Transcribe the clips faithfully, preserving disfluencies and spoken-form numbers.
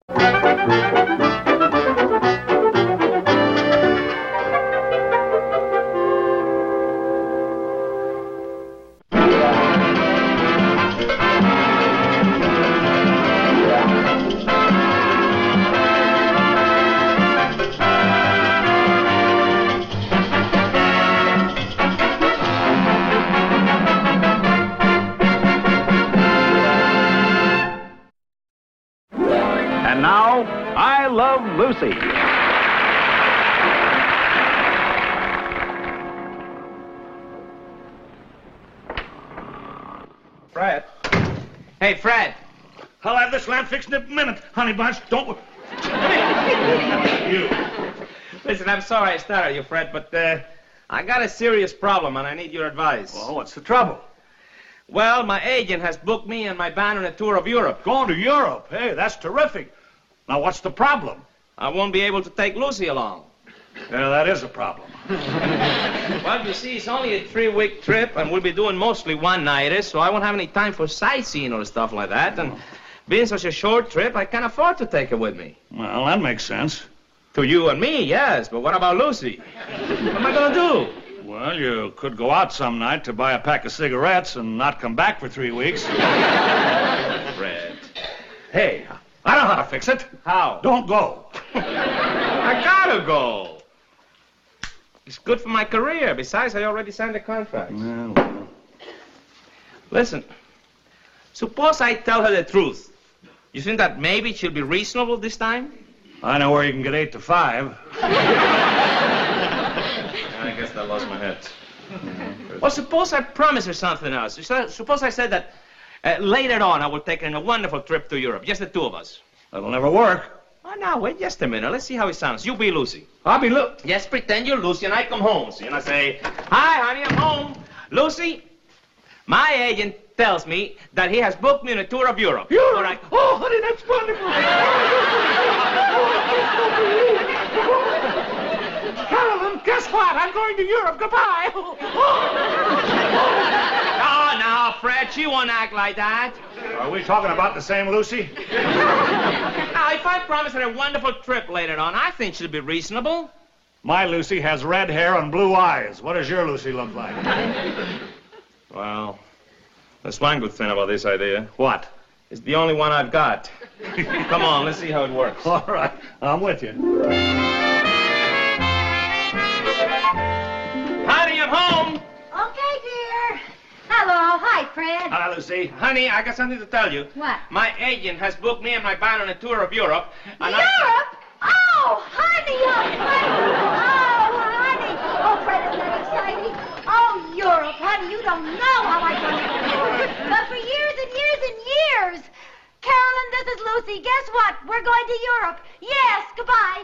And now, I Love Lucy. Fred. Hey, Fred. I'll have this lamp fixed in a minute, honey bunch. Don't... you. Listen, I'm sorry I startled you, Fred, but uh, I got a serious problem, and I need your advice. Well, what's the trouble? Well, my agent has booked me and my band on a tour of Europe. Going to Europe? Hey, that's terrific. Now, what's the problem? I won't be able to take Lucy along. Yeah, that is a problem. Well, you see, it's only a three-week trip, and we'll be doing mostly one-nighters, so I won't have any time for sightseeing or stuff like that. And being such a short trip, I can't afford to take her with me. Well, that makes sense. To you and me, yes, but what about Lucy? What am I going to do? Well, you could go out some night to buy a pack of cigarettes and not come back for three weeks. Fred. Hey, I know how to fix it. How? Don't go. I gotta go. It's good for my career. Besides, I already signed a contract. Yeah, well. Listen, suppose I tell her the truth. You think that maybe she'll be reasonable this time? I know where you can get eight to five. I guess I lost my head. Well, suppose I promise her something else. Suppose I said that uh, later on I will take her on a wonderful trip to Europe, just the two of us. That'll never work. Oh, now, wait just a minute. Let's see how it sounds. You be Lucy. I'll be Lu... Yes, pretend you're Lucy, and I come home, see, and I say, hi, honey, I'm home. Lucy, my agent tells me that he has booked me on a tour of Europe. Europe? All right. Oh, honey, that's wonderful. Carolyn, guess what? I'm going to Europe. Goodbye. Oh, now, Fred, she won't act like that. Are we talking about the same Lucy? Now, if I promise her a wonderful trip later on, I think she'll be reasonable. My Lucy has red hair and blue eyes. What does your Lucy look like? Well, that's one good thing about this idea. What? It's the only one I've got. Come on, let's see how it works. All right, I'm with you. Honey, I'm home. Okay, dear. Hello. Hi, Fred. Hi, Lucy. Honey, I got something to tell you. What? My agent has booked me and my band on a tour of Europe. And Europe? I... Oh, honey, oh, Fred. Oh, honey. Oh, Fred, isn't that exciting? Oh, Europe, honey, you don't know how I want to go to Europe. But for years and years and years. Carolyn, this is Lucy. Guess what? We're going to Europe. Yes, goodbye.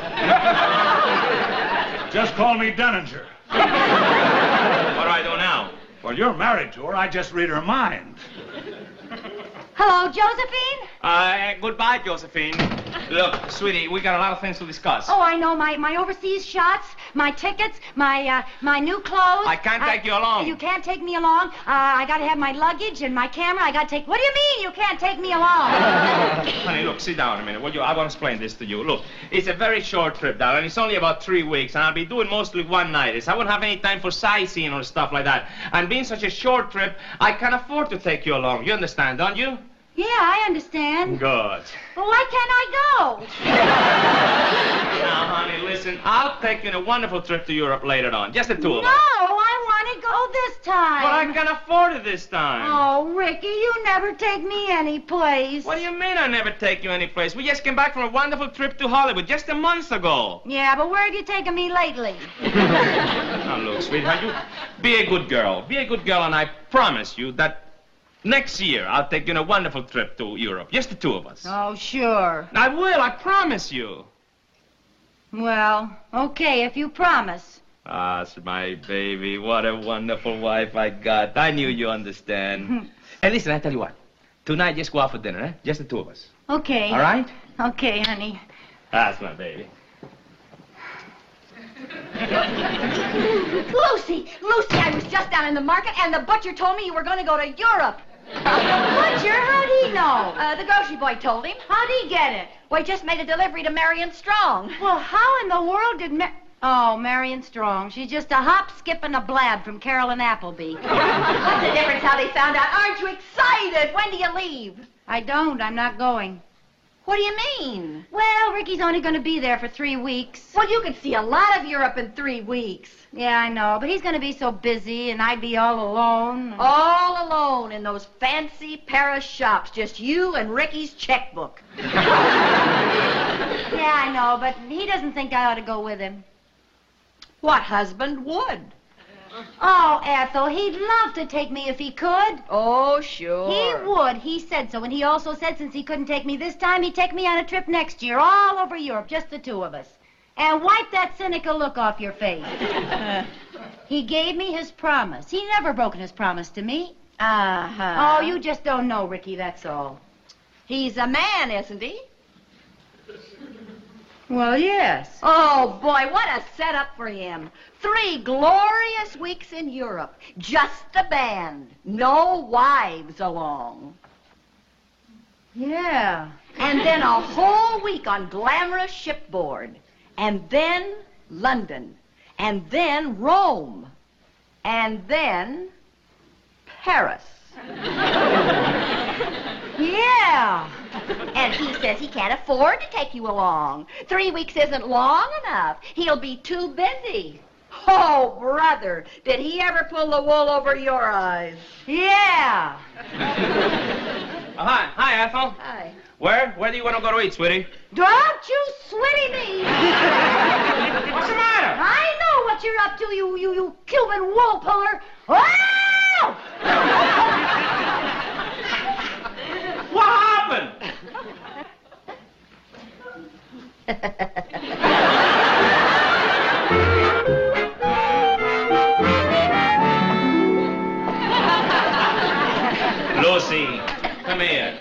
Just call me Dunninger. What do I do now? Well, you're married to her. I just read her mind. Hello, Josephine? Uh, goodbye, Josephine. Look, sweetie, we got a lot of things to discuss. Oh, I know. My, my overseas shots, my tickets, my uh, my new clothes. I can't take you along. You can't take me along. Uh, I got to have my luggage and my camera. I got to take... What do you mean you can't take me along? Honey, look, sit down a minute. Will you? I want to explain this to you. Look, it's a very short trip, darling. It's only about three weeks, and I'll be doing mostly one-nighters. I won't have any time for sightseeing or stuff like that. And being such a short trip, I can't afford to take you along. You understand, don't you? Yeah, I understand. Good. But why can't I go? Now, honey, listen. I'll take you on a wonderful trip to Europe later on. Just the two of No, us. I want to go this time. But I can afford it this time. Oh, Ricky, you never take me any place. What do you mean I never take you any place? We just came back from a wonderful trip to Hollywood just a month ago. Yeah, but where have you taken me lately? Now, look, sweetheart, you be a good girl. Be a good girl, and I promise you that next year I'll take you on a wonderful trip to Europe. Just the two of us. Oh, sure. I will, I promise you. Well, okay, if you promise. Ah, my baby, what a wonderful wife I got. I knew you understand. And listen, I tell you what. Tonight, just go out for dinner, eh? Just the two of us. Okay. All right? Okay, honey. That's my baby. Lucy, Lucy, I was just down in the market, and the butcher told me you were going to go to Europe. Butcher? How'd he know? Uh, the grocery boy told him. How'd he get it? Well, he just made a delivery to Marion Strong. Well, how in the world did Mar... Oh, Marion Strong. She's just a hop, skip, and a blab from Carolyn Appleby. What's the difference how they found out? Aren't you excited? When do you leave? I don't. I'm not going. What do you mean? Well, Ricky's only going to be there for three weeks. Well, you could see a lot of Europe in three weeks. Yeah, I know, but he's going to be so busy, and I'd be all alone. All alone in those fancy Paris shops, just you and Ricky's checkbook. Yeah, I know, but he doesn't think I ought to go with him. What husband would? Oh, Ethel, he'd love to take me if he could. Oh, sure. He would. He said so. And he also said since he couldn't take me this time, he'd take me on a trip next year, all over Europe, just the two of us. And wipe that cynical look off your face. He gave me his promise. He never broken his promise to me. Uh-huh. Oh, you just don't know, Ricky, that's all. He's a man, isn't he? Well, yes. Oh, boy, what a setup for him. Three glorious weeks in Europe. Just the band. No wives along. Yeah. And then a whole week on glamorous shipboard. And then London. And then Rome. And then Paris. Yeah. And he says he can't afford to take you along. Three weeks isn't long enough. He'll be too busy. Oh, brother, did he ever pull the wool over your eyes? Yeah. Oh, hi. Hi, Ethel. Hi. Where? Where do you want to go to eat, sweetie? Don't you sweaty me. What's the matter? I know what you're up to, you, you, you Cuban wool puller. Wow! What happened? Lucy, come here.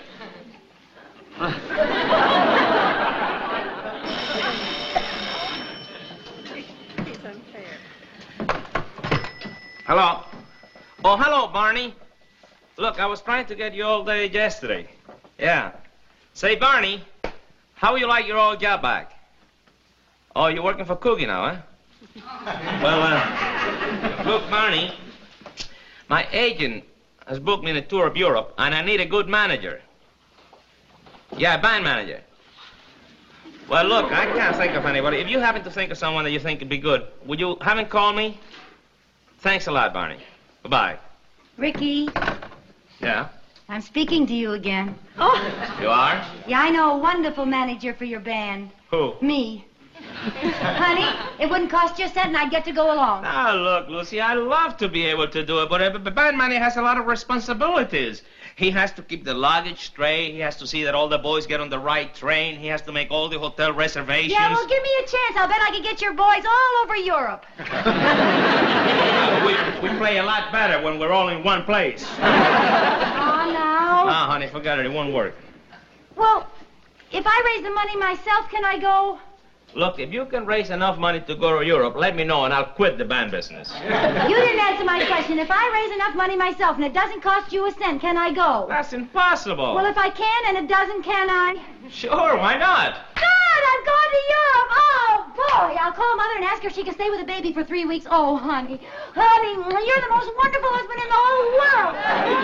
Hello. Oh, hello, Barney. Look, I was trying to get you all day yesterday. Yeah. Say, Barney, how you like your old job back? Oh, you're working for Coogie now, huh? Well, uh, look, Barney, my agent has booked me in a tour of Europe, and I need a good manager. Yeah, band manager. Well, look, I can't think of anybody. If you happen to think of someone that you think would be good, would you have him call me? Thanks a lot, Barney. Goodbye. Ricky, Yeah? I'm speaking to you again. Oh, You are? Yeah, I know a wonderful manager for your band. Who? Me. Honey, it wouldn't cost you a cent and I'd get to go along. Now, look, Lucy, I love to be able to do it, but a b- band man has a lot of responsibilities. He has to keep the luggage straight. He has to see that all the boys get on the right train. He has to make all the hotel reservations. Yeah, well, give me a chance. I'll bet I can get your boys all over Europe. we, we play a lot better when we're all in one place. Oh, now. Ah, honey, forget it. It won't work. Well, if I raise the money myself, can I go? Look, if you can raise enough money to go to Europe, let me know and I'll quit the band business. You didn't answer my question. If I raise enough money myself and it doesn't cost you a cent, can I go? That's impossible. Well, if I can and it doesn't, can I? Sure, why not? Good! I'm going to Europe! Oh, boy! I'll call Mother and ask her if she can stay with the baby for three weeks. Oh, honey. Honey, you're the most wonderful husband in the whole world.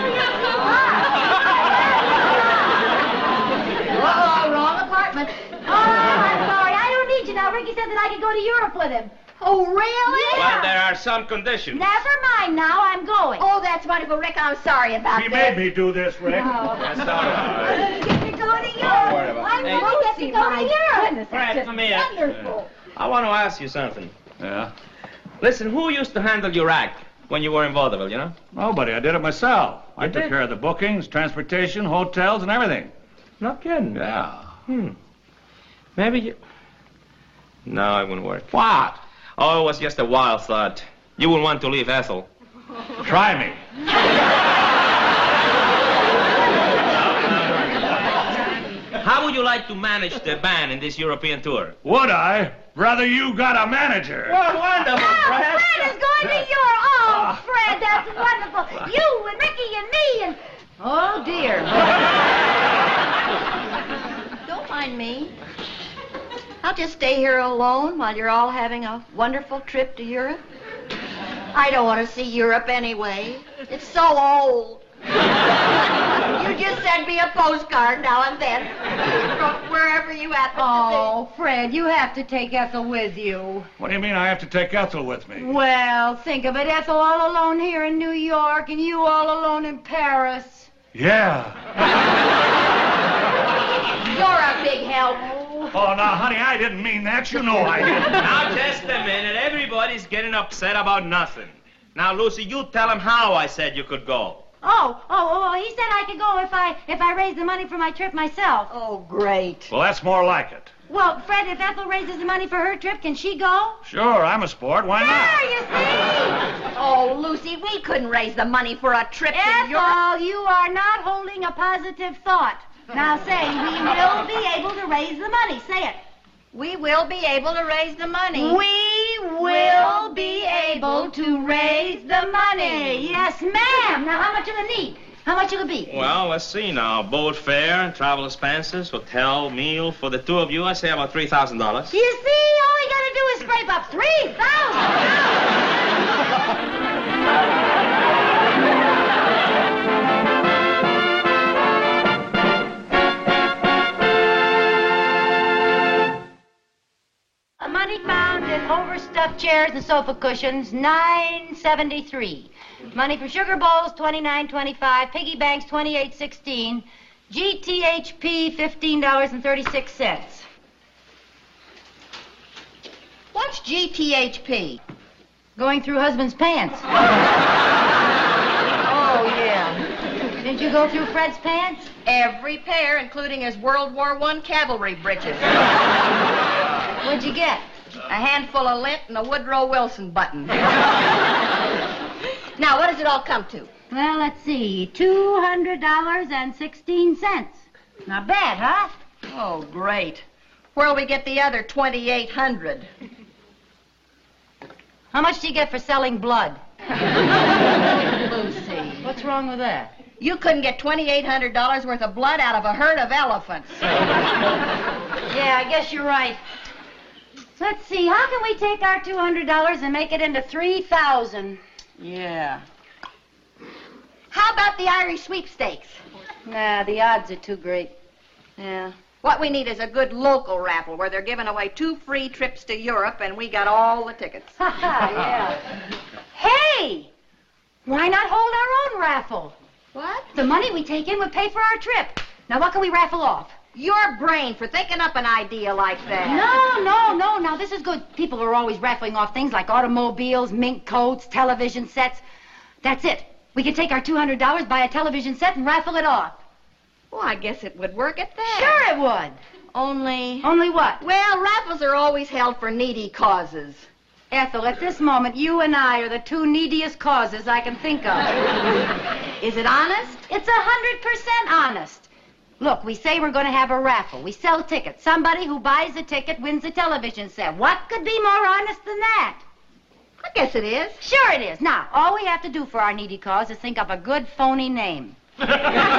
uh-oh, wrong apartment. Oh, I'm sorry. I don't need you now. Ricky said that I could go to Europe with him. Oh, really? Well, there are some conditions. Never mind now. I'm going. Oh, that's wonderful, Rick. I'm sorry about He this. made me do this, Rick. Oh. That's all right. I get to go to worry Europe. about I it. really get to go to Europe. Goodness, Fred, that's come just here. wonderful. I want to ask you something. Yeah? Listen, who used to handle your act when you were in vaudeville, you know? Nobody. I did it myself. I You took did? care of the bookings, transportation, hotels, and everything. No kidding. Yeah. Hmm. Maybe you... No, it wouldn't work. What? Oh, it was just a wild thought. You wouldn't want to leave Ethel. Try me. How would you like to manage the band in this European tour? Would I? Rather you got a manager. Well, wonderful, Oh, Fred is going to Europe. Oh, Fred, that's wonderful. You and Ricky and me and Oh, dear. Don't mind me. I'll just stay here alone while you're all having a wonderful trip to Europe. I don't want to see Europe anyway. It's so old. You just send me a postcard now and then from wherever you happen Oh, to Fred, you have to take Ethel with you. What do you mean I have to take Ethel with me? Well, think of it. Ethel all alone here in New York and you all alone in Paris. Yeah. be. You're a big help. Oh, now, honey, I didn't mean that. You know I didn't. Now, just a minute. Everybody's getting upset about nothing. Now, Lucy, you tell him how I said you could go. Oh, oh, oh, he said I could go if I if I raised the money for my trip myself. Oh, great. Well, that's more like it. Well, Fred, if Ethel raises the money for her trip, can she go? Sure, I'm a sport. Why not? There, you see? Oh, Lucy, we couldn't raise the money for a trip to Europe. Ethel, you are not holding a positive thought. Now say, we will be able to raise the money. Say it. We will be able to raise the money. We will be able to raise the money. Yes, ma'am. Now, how much will it need? How much will it be? Well, let's see now. Boat fare, travel expenses, hotel, meal. For the two of you, I say about three thousand dollars. You see, all you got to do is scrape up three thousand dollars. Money found in overstuffed chairs and sofa cushions, nine seventy-three. Money for sugar bowls, twenty-nine twenty-five. Piggy banks, twenty-eight sixteen. G T H P, fifteen dollars and thirty-six cents. What's G T H P? Going through husband's pants. Oh, yeah. Didn't you go through Fred's pants? Every pair, including his World War One cavalry breeches. What'd you get? A handful of lint and a Woodrow Wilson button. Now, what does it all come to? Well, let's see. two hundred dollars and sixteen cents. Not bad, huh? Oh, great. Where'll we get the other twenty-eight hundred dollars? How much do you get for selling blood? Lucy. What's wrong with that? You couldn't get twenty-eight hundred dollars worth of blood out of a herd of elephants. Yeah, I guess you're right. Let's see, how can we take our two hundred dollars and make it into three thousand dollars? Yeah. How about the Irish sweepstakes? Nah, the odds are too great. Yeah. What we need is a good local raffle where they're giving away two free trips to Europe and we got all the tickets. Yeah. Hey! Why not hold our own raffle? What? The money we take in would pay for our trip. Now, what can we raffle off? Your brain for thinking up an idea like that. No, no, no. Now, this is good. People are always raffling off things like automobiles, mink coats, television sets. That's it. We could take our two hundred dollars, buy a television set, and raffle it off. Well, I guess it would work at that. Sure it would. Only... Only what? Well, raffles are always held for needy causes. Ethel, at this moment, you and I are the two neediest causes I can think of. Is it honest? It's a hundred percent honest. Look, we say we're going to have a raffle. We sell tickets. Somebody who buys a ticket wins a television set. What could be more honest than that? I guess it is. Sure it is. Now, all we have to do for our needy cause is think up a good phony name. Let's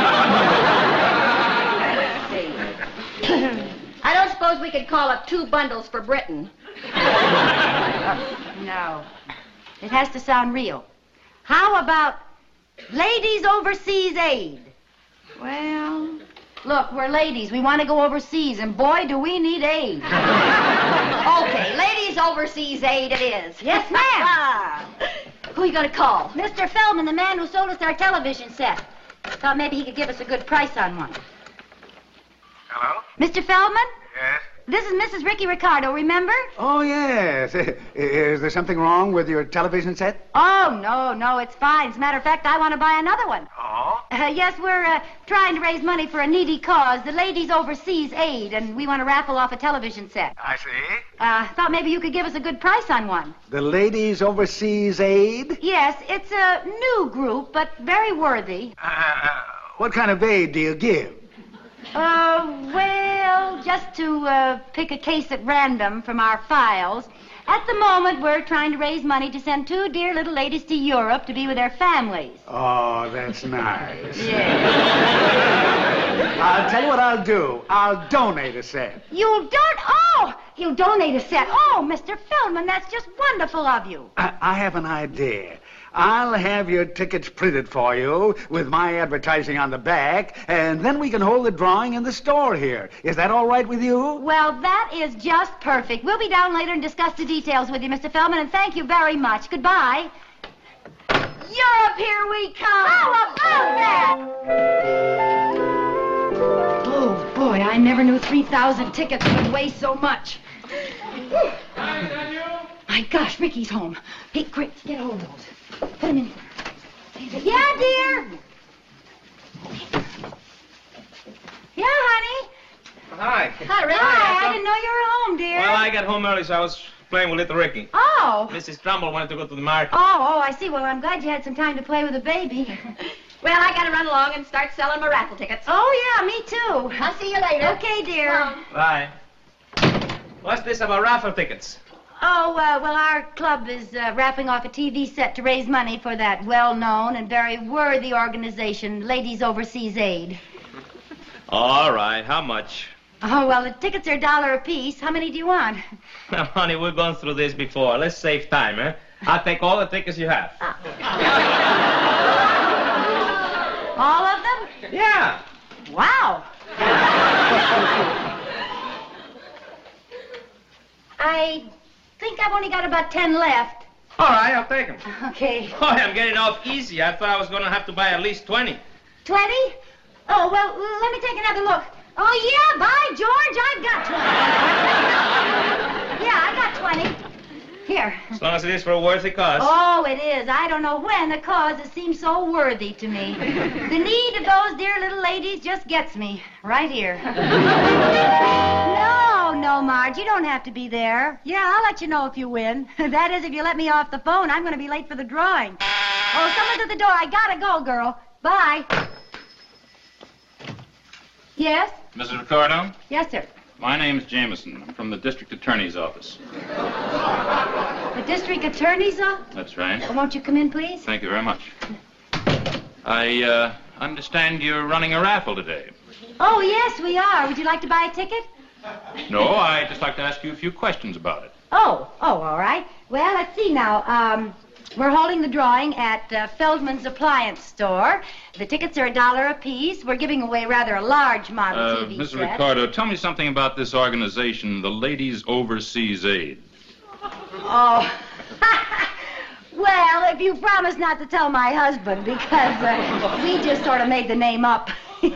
see. I don't suppose we could call it two bundles for Britain. No. It has to sound real. How about Ladies Overseas Aid? Well... Look, we're ladies. We want to go overseas, and boy, do we need aid. Okay, Ladies Overseas Aid it is. Yes, ma'am. Who are you going to call? Mister Feldman, the man who sold us our television set. Thought maybe he could give us a good price on one. Hello? Mister Feldman? Yes? This is Missus Ricky Ricardo, remember? Oh, yes. Is there something wrong with your television set? Oh, no, no, it's fine. As a matter of fact, I want to buy another one. Oh? Uh, yes, we're uh, trying to raise money for a needy cause, the Ladies Overseas Aid, and we want to raffle off a television set. I see. Uh, thought maybe you could give us a good price on one. The Ladies Overseas Aid? Yes, it's a new group, but very worthy. Uh, what kind of aid do you give? Uh, well, just to uh, pick a case at random from our files, At the moment, we're trying to raise money to send two dear little ladies to Europe to be with their families. Oh, that's nice. Yes. I'll tell you what I'll do. I'll donate a set. You'll don't... Oh! You'll donate a set. Oh, Mister Feldman, that's just wonderful of you. I, I have an idea. I'll have your tickets printed for you with my advertising on the back, and then we can hold the drawing in the store here. Is that all right with you? Well, that is just perfect. We'll be down later and discuss the details with you, Mister Feldman, and thank you very much. Goodbye. Europe, here we come. How about that? Oh, boy, I never knew three thousand tickets would weigh so much. My gosh, Ricky's home. Hey, quick, get hold of those. Put them in. Yeah, dear. Yeah, honey. Hi. Hi, Ricky. Hi, I didn't know you were home, dear. Well, I got home early, so I was playing with little Ricky. Oh. Missus Trumbull wanted to go to the market. Oh, oh, I see. Well, I'm glad you had some time to play with the baby. Well, I gotta run along and start selling my raffle tickets. Oh, yeah, me too. I'll see you later. Okay, dear. Bye. What's this about raffle tickets? Oh, uh, well, our club is uh, wrapping off a T V set to raise money for that well-known and very worthy organization, Ladies Overseas Aid. All right, how much? Oh, well, the tickets are a dollar apiece. How many do you want? Now, honey, we've gone through this before. Let's save time, eh? I'll take all the tickets you have. All of them? Yeah. Wow. I think I've only got about ten left. All right, I'll take them. Okay. Boy, I'm getting off easy. I thought I was going to have to buy at least twenty. Twenty? Oh, well, let me take another look. Oh, yeah, by George, I've got twenty. Yeah, I got twenty. Here. As long as it is for a worthy cause. Oh, it is. I don't know when a cause has seemed so worthy to me. The need of those dear little ladies just gets me. Right here. No, no, Marge, you don't have to be there. Yeah, I'll let you know if you win. That is, if you let me off the phone. I'm going to be late for the drawing. Oh, someone's at the door. I gotta go, girl. Bye. Yes? Missus Ricardo, Yes, sir. my name's Jameson. I'm from the district attorney's office. The district attorney's office? That's right. Oh, won't you come in, please? Thank you very much. I uh, understand you're running a raffle today. Oh, yes, we are. Would you like to buy a ticket? No, I'd just like to ask you a few questions about it. Oh, oh, all right. Well, let's see now. Um, we're holding the drawing at uh, Feldman's Appliance Store. The tickets are a dollar apiece. We're giving away rather a large model Uh, T V Missus set. Ricardo, tell me something about this organization, the Ladies Overseas Aid. Oh. Well, if you promise not to tell my husband, because uh, we just sort of made the name up.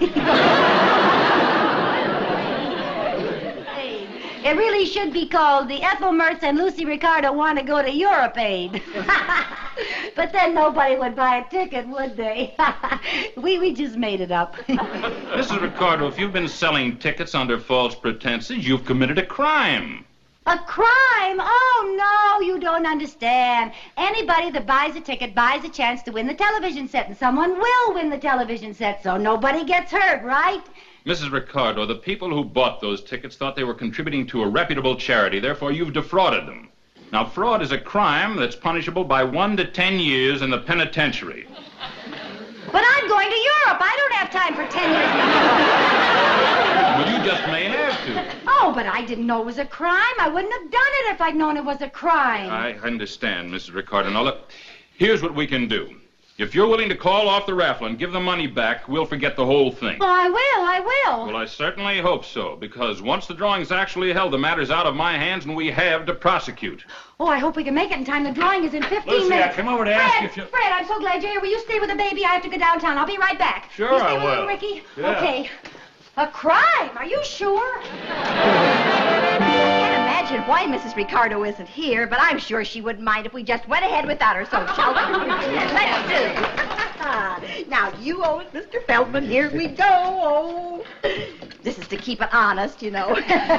It really should be called the Ethel Mertz and Lucy Ricardo Want to Go to Europe Aid. But then nobody would buy a ticket, would they? we we just made it up. Missus Ricardo, if you've been selling tickets under false pretenses, you've committed a crime. A crime? Oh, no, you don't understand. Anybody that buys a ticket buys a chance to win the television set, and someone will win the television set, so nobody gets hurt, right? Missus Ricardo, the people who bought those tickets thought they were contributing to a reputable charity. Therefore, you've defrauded them. Now, fraud is a crime that's punishable by one to ten years in the penitentiary. But I'm going to Europe. I don't have time for ten years in Europe. Well, you just may have to. Oh, but I didn't know it was a crime. I wouldn't have done it if I'd known it was a crime. I understand, Missus Ricardo. Now, look, here's what we can do. If you're willing to call off the raffle and give the money back, we'll forget the whole thing. Oh, I will, I will. Well, I certainly hope so, because once the drawing's actually held, the matter's out of my hands and we have to prosecute. Oh, I hope we can make it in time. The drawing is in fifteen Lucy, minutes. I come over to Fred, ask you if you... Fred, I'm so glad you're here. Will you stay with the baby? I have to go downtown. I'll be right back. Sure, you stay I with will. Me, Ricky? Yeah. Okay. A crime? Are you sure? I can't imagine why Missus Ricardo isn't here, but I'm sure she wouldn't mind if we just went ahead without her, so shall we? Let's do. Now, you owe it, Mister Feldman. Here we go. Oh. This is to keep it honest, you know. All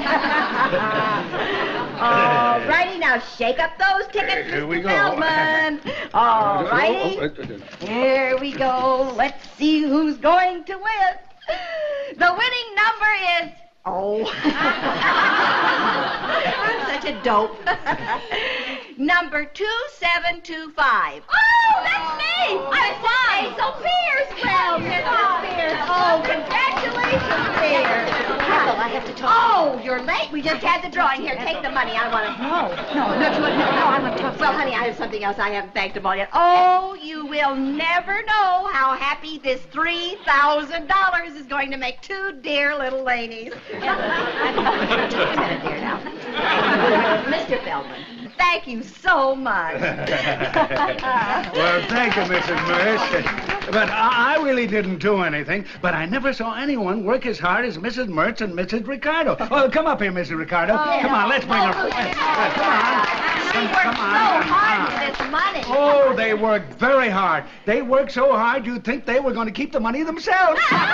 righty, now shake up those tickets, Here we Mister go. Feldman. All righty. Oh, oh, oh, oh. Here we go. Let's see who's going to win. The winning number is... Oh. I'm such to dope. Number two seven two five. Oh, that's me! I'm fine. So Pierce, well, Missus Pierce. Oh, congratulations, Pierce. Ethel, I have to talk. Oh, you're late. We just had the drawing. Here, take the money. I want to. No, no, no, no, no, I want to talk. Well, honey, I have something else. I haven't thanked them all yet. Oh, you will never know how happy this three thousand dollars is going to make two dear little ladies. Just a minute, dear, now. Mister Feldman. Thank you so much. Well, thank you, Missus Mertz. But I, I really didn't do anything. But I never saw anyone work as hard as Missus Mertz and Missus Ricardo. Oh, come up here, Missus Ricardo. Oh, come on, let's bring her. oh, Let's- yeah. come on. She Come worked on, so come hard on. for this money. Oh, they worked very hard. They worked so hard you'd think they were going to keep the money themselves. now,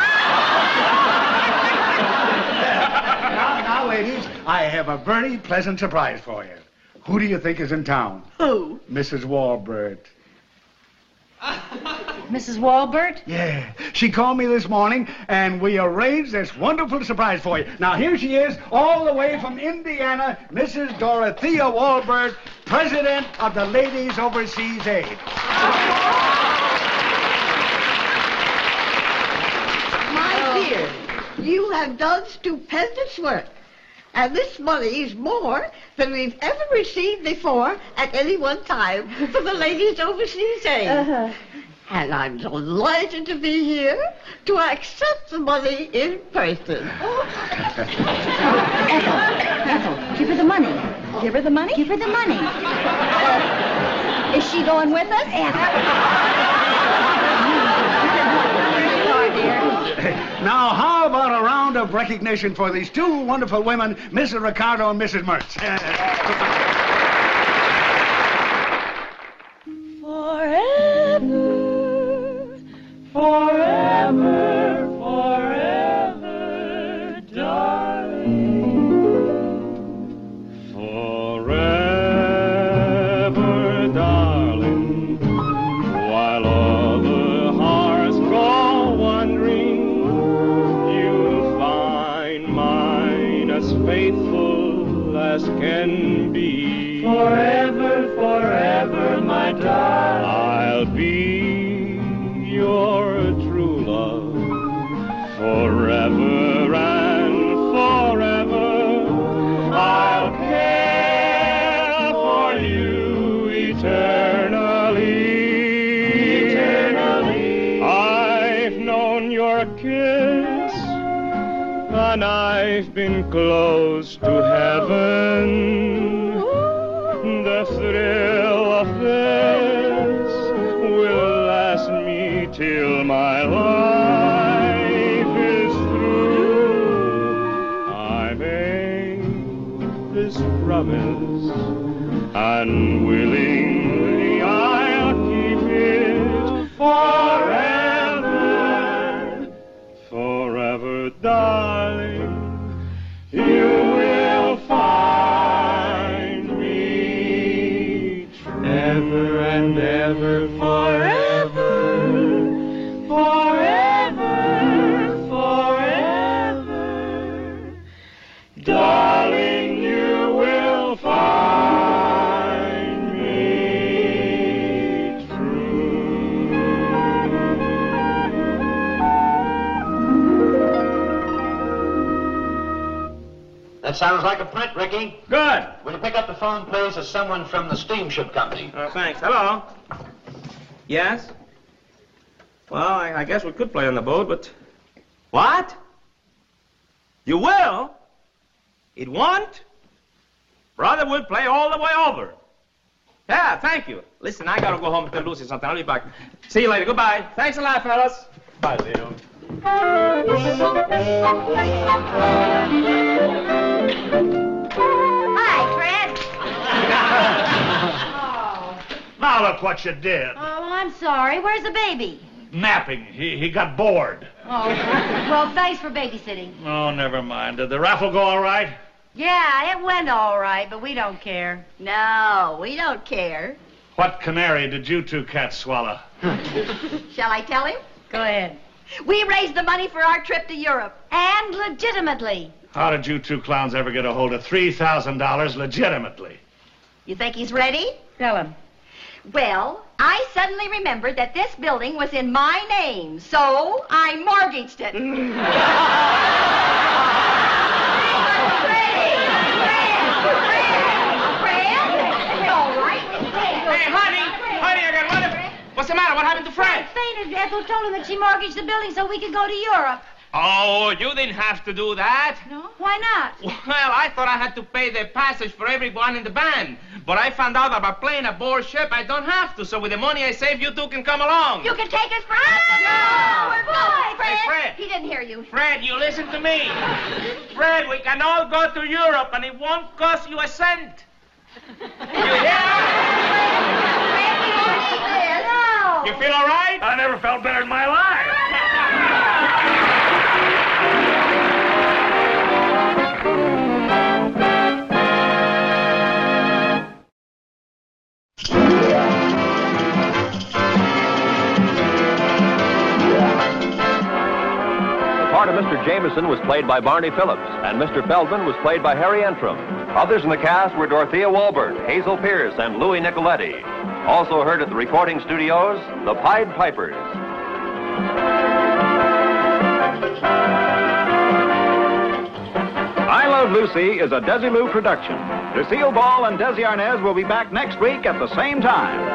now, ladies, I have a very pleasant surprise for you. Who do you think is in town? Who? Missus Walbert. Missus Walbert? Yeah. She called me this morning, and we arranged this wonderful surprise for you. Now, here she is, all the way from Indiana, Missus Dorothea Walbert, President of the Ladies Overseas Aid. My dear, you have done stupendous work. And this money is more than we've ever received before at any one time from the Ladies Overseas Aid. Uh-huh. And I'm delighted to be here to accept the money in person. Ethel, Ethel, give her the money. Give her the money? Give her the money. Uh, is she going with us? Now, how about a round of recognition for these two wonderful women, Missus Ricardo and Missus Mertz? Forever, forever, forever, darling. Forever, darling, while other hearts go wandering, you'll find mine as faithful as can be. Forever, forever, my darling, I'll be your true love. Forever and forever, I'll care for you eternally. Eternally. I've known your kiss, and I've been close to heaven. The thrill of this will last me till my life is through. I made this promise, and willingly I'll keep it forever, forever, darling. You will find me ever and ever, forever, forever, forever. Darling, you will find me true. That sounds like a print, Ricky. Good. Will you pick up the phone, please? It's someone from the steamship company. Oh, thanks. Hello. Yes? Well, I, I guess we could play on the boat, but... What? You will? It won't? Brother will play all the way over. Yeah, thank you. Listen, I gotta go home and tell Lucy something. I'll be back. See you later. Goodbye. Thanks a lot, fellas. Bye, Leo. Hi, Fred. Now look what you did. Oh, I'm sorry. Where's the baby? Napping. He, he got bored. Oh, well, thanks for babysitting. Oh, never mind. Did the raffle go all right? Yeah, it went all right, but we don't care. No, we don't care. What canary did you two cats swallow? Shall I tell him? Go ahead. We raised the money for our trip to Europe. And legitimately. How did you two clowns ever get a hold of three thousand dollars legitimately? You think he's ready? Tell him. Well, I suddenly remembered that this building was in my name, so I mortgaged it. Fred, all right. Hey, honey, honey, I got one of... What's the matter? What happened to Fred? Fainted. Ethel told him that she mortgaged the building so we could go to Europe. Oh, you didn't have to do that. No? Why not? Well, I thought I had to pay the passage for everyone in the band. But I found out about playing aboard ship, I don't have to. So with the money I saved, you two can come along. You can take us, Fred. No, we're going, Fred. Hey, Fred. He didn't hear you. Fred, you listen to me. Fred, we can all go to Europe, and it won't cost you a cent. You hear? Fred, we don't need this. No. You feel all right? I never felt better in my life. The part of Mister Jameson was played by Barney Phillips, and Mister Feldman was played by Harry Entrim. Others in the cast were Dorothea Walbert, Hazel Pierce, and Louis Nicoletti. Also heard at the recording studios, the Pied Pipers. I Love Lucy is a Desilu production. Lucille Ball and Desi Arnaz will be back next week at the same time.